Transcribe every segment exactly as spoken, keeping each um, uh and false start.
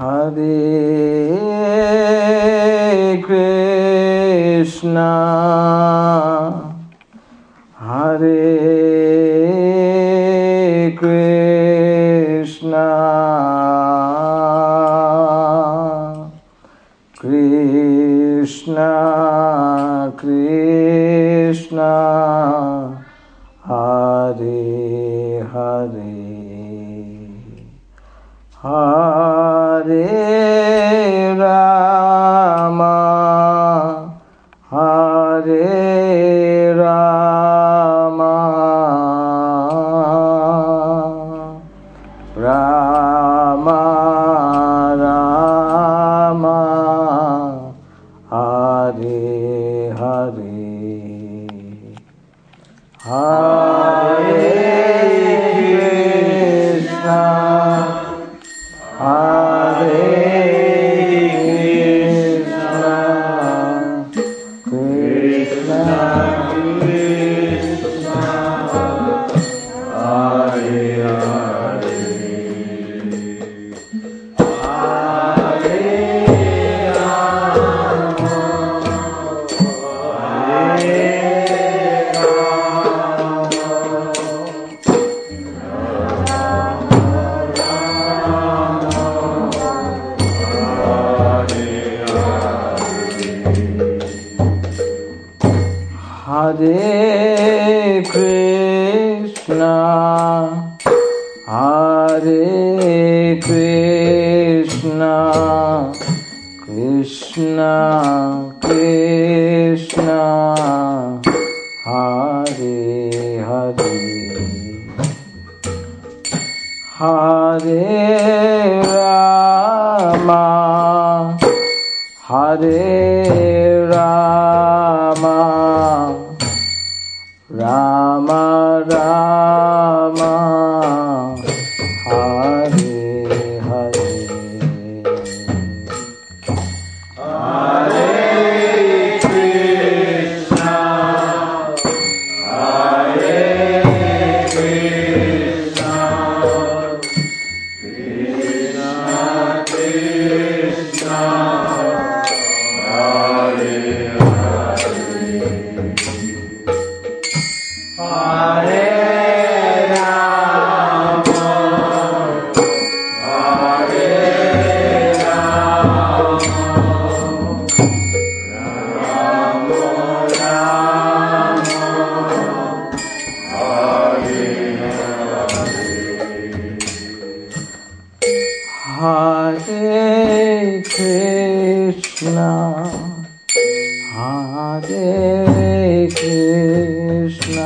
Hare Krishna, Hare Krishna, Krishna Krishna, Hare Hare, Hare Rama, Hare Rama, Rama Rama, Hare Hare, Hare Krishna, Hare Krishna, Krishna Krishna, Hare Hare, Hare Rama, Hare Hare Krishna, Hare Krishna, Krishna Krishna, Hare Hare, Hare Rama, Hare Rama, Rama Rama, Hare Hare, Hare Krishna, Hare Krishna, Krishna Krishna, Hare Hare, Hare Rama, Hare Rama, Rama Rama, Hare Hare, Hare Krishna, Hare Krishna,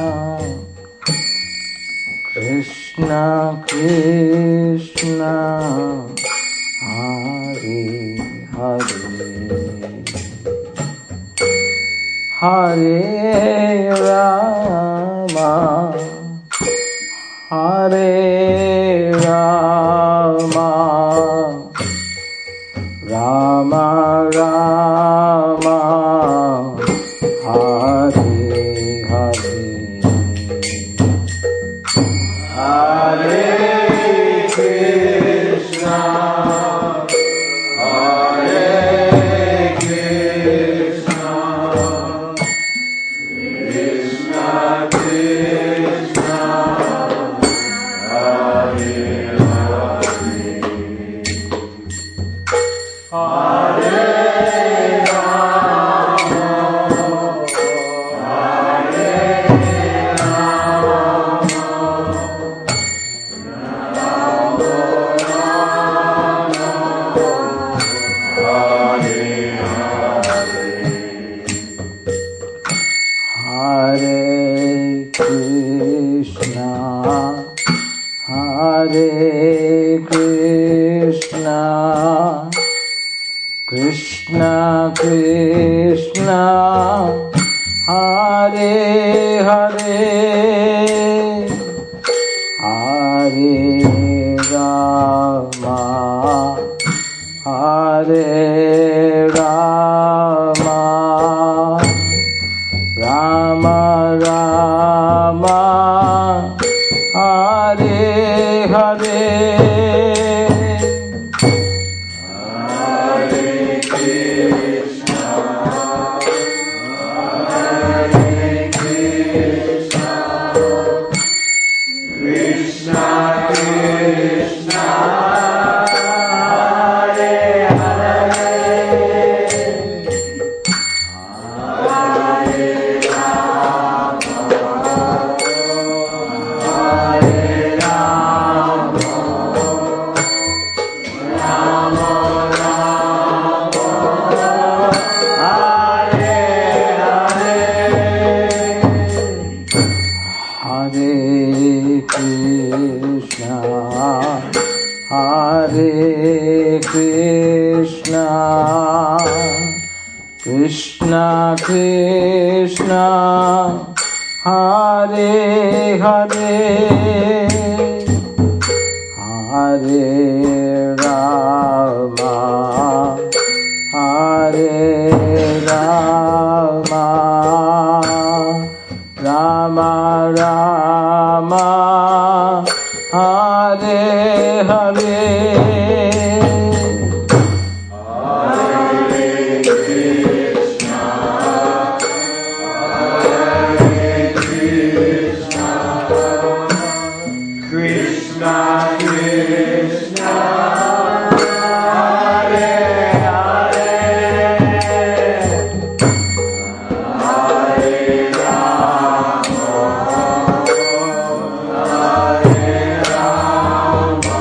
Krishna Krishna, Hare Hare, Hare Rama, Hare Rama, Rama Rama, Hare Hare, Hare Krishna, Hare Krishna, Krishna Krishna, Hare Hare, Hare Rama, Hare Krishna Krishna, Hare Hare, Hare Rama, Hare Rama, Rama Rama, Hare Hare, Krishna, Hare Krishna, Krishna Krishna, Hare Hare, Hare Rama, Hare Rama, Rama Rama, Hare Hare, Hare Krishna, Hare Krishna, Krishna Krishna, Hare Hare, Hare Rama, Hare Rama,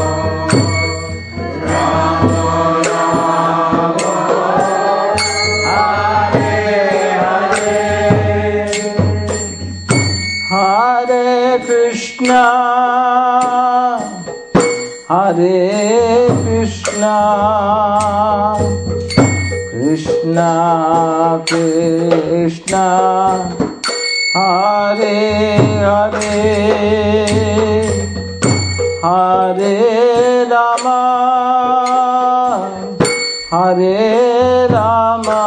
Rama Rama, Hare Hare, Hare Krishna, Hare Krishna, Krishna Krishna, Hare Hare, Hare Rama, Hare Rama,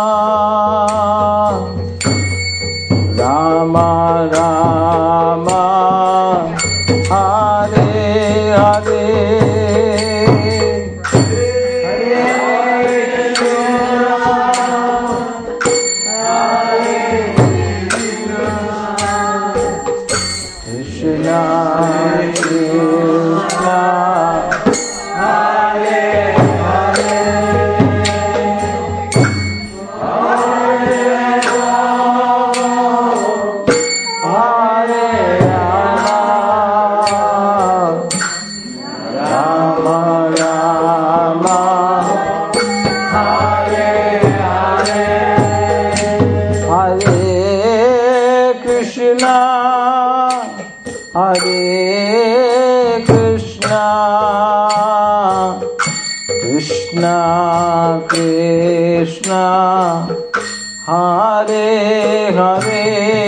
Rama Rama, Hare Hare, Krishna Krishna, Hare Hare, Hare Rama, Hare Rama, Rama Rama, Hare Hare, Hare Krishna, Hare Krishna, Krishna Krishna, Hare Hare,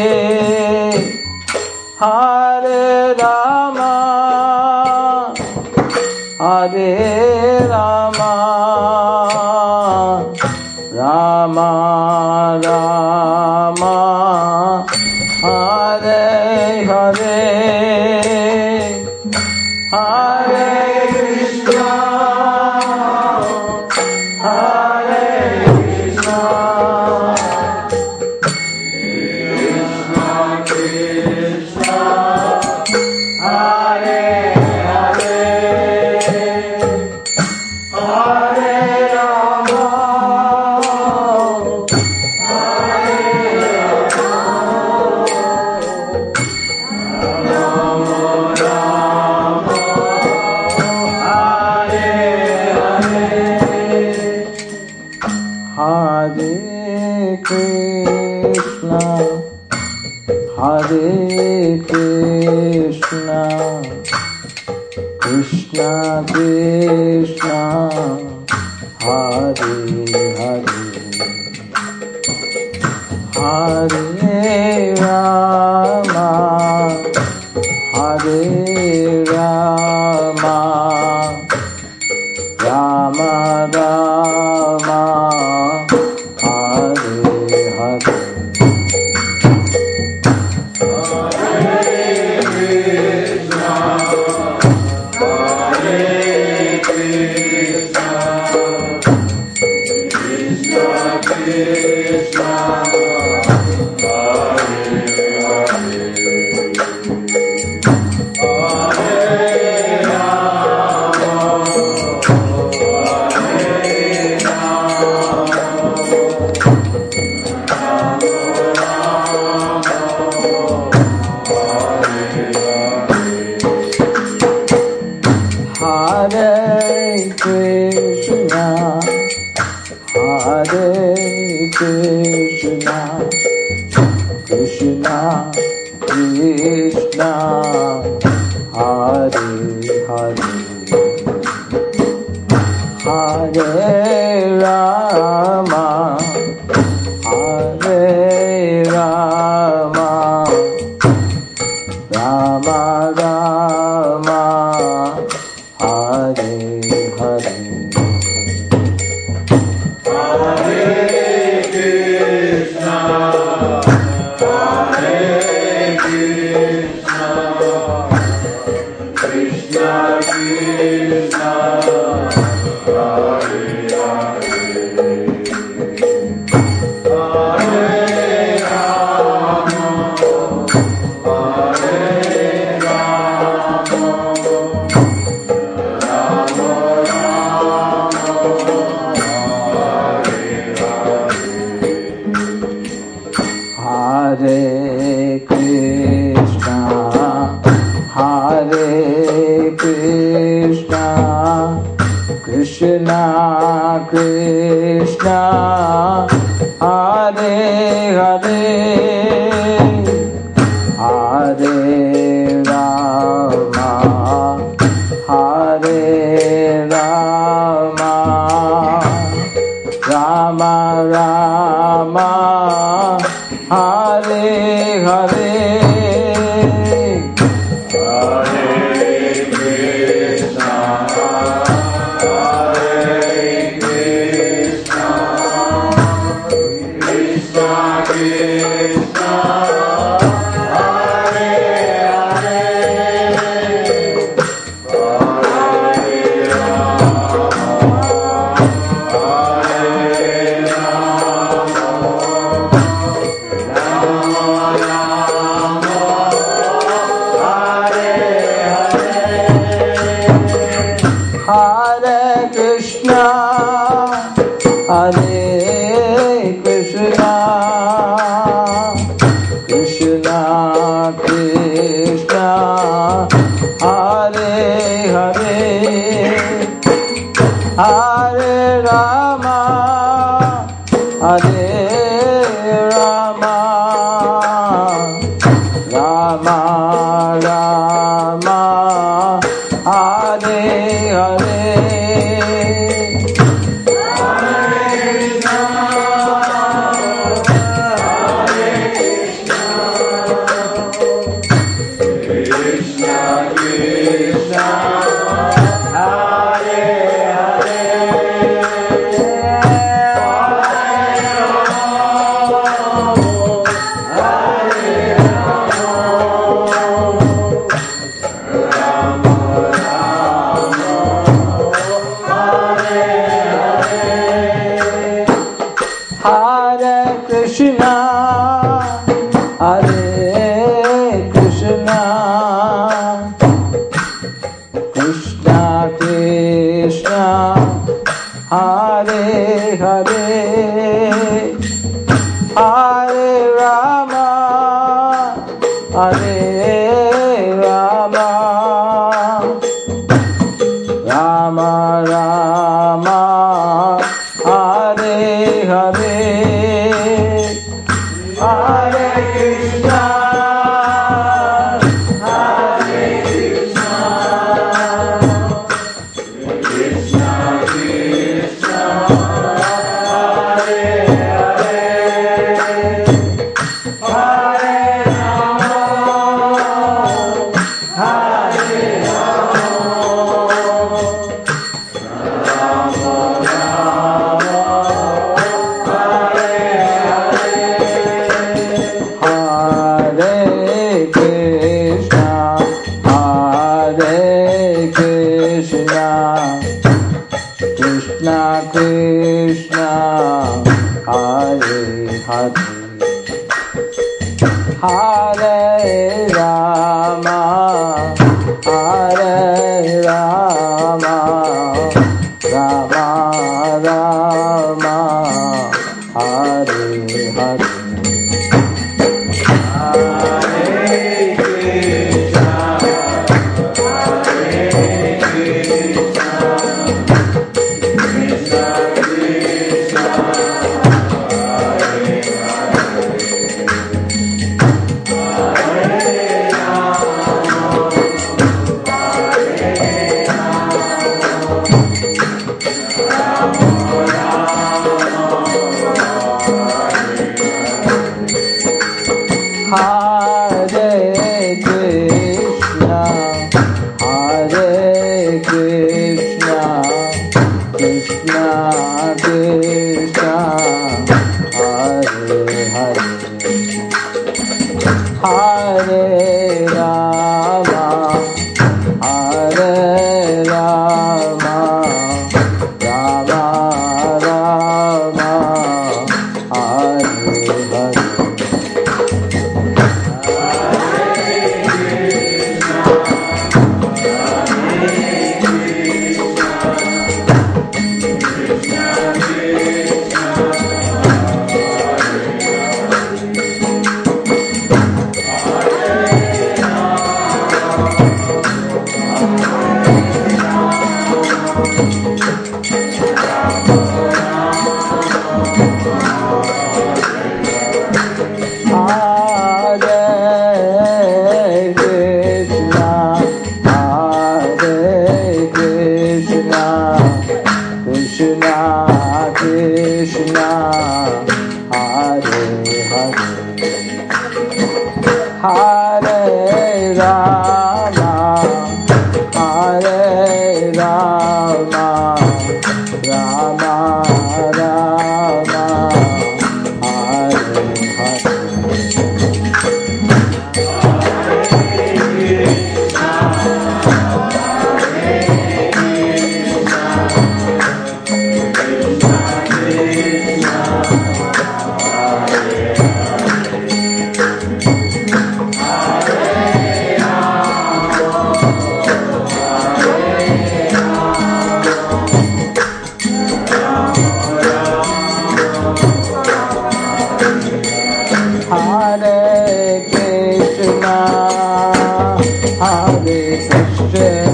Hare Rama, Hare Rama, Rama Rama, Hare Hare, Hare Krishna, Hare Krishna, Krishna Krishna, Hare Hare, Hare Rama, Hare Hare Krishna, Hare Krishna, Krishna Krishna, Hare Hare, Hare Rama, Hare Rama, Rama Rama, Hare Hare, Krishna, Krishna, Hare Hare Hare Hare Rama Hare Rama Rama Rama Hare Hare Hare Krishna Hare Krishna Krishna Krishna Hare Krishna Krishna Hare Hare Hare Rama Hare Rama Rama Rama Hare Hare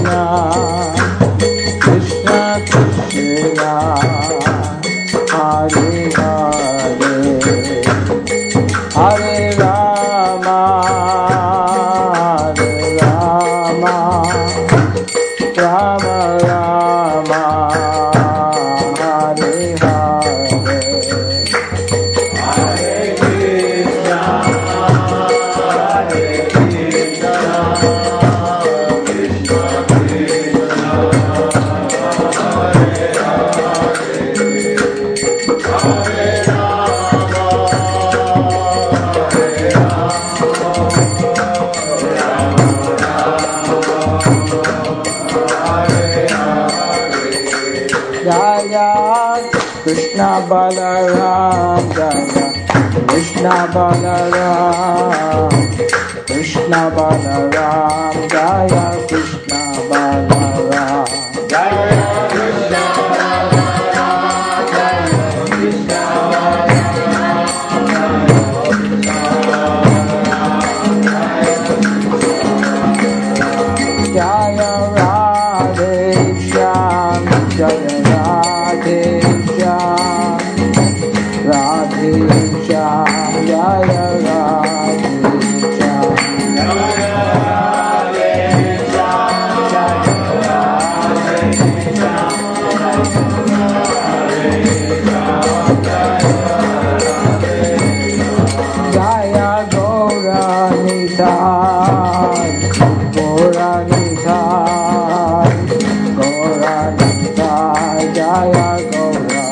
Krishna Krishna, Hare Hare, Hare Rama, Hare Rama, Rama Rama, Hare Hare, Hare Krishna, Hare Krishna, Krishna Krishna, Hare Hare, Hare Rama, Hare Jaya Krishna Balaram, Jaya Krishna Balaram, Krishna Balaram, Jaya Krishna Balaram, Jaya Krishna Balaram, Jaya Krishna Balaram, Jaya Radhe Shyam, Jaya Radhe Shyam, Radhe Shyam, Jaya Radhe Shyam, Jaya Radhe Shyam, Jaya Radhe Shyam, Jaya Gaura Nitai, Gaura Nitai, Gaura Nitai, Jaya Gaura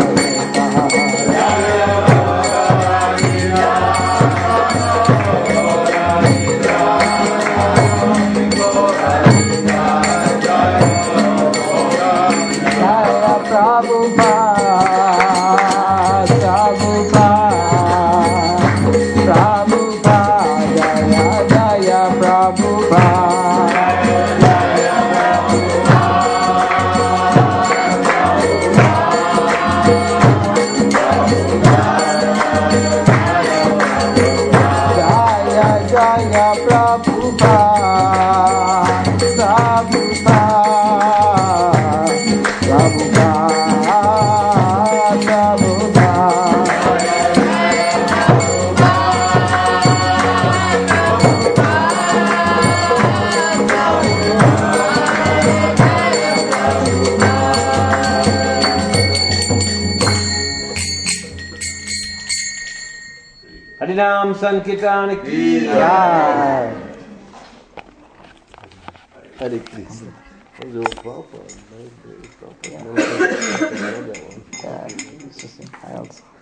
Jaya Prabhupada, Prabhupada, Prabhupada, Jaya Jaya Prabhupada, Jaya Jaya Prabhupada, Prabhupada, Prabhupada, Prabhupada. Harinam Sankirtan ki Jai. Hare Krishna. Yeah, it's just, I also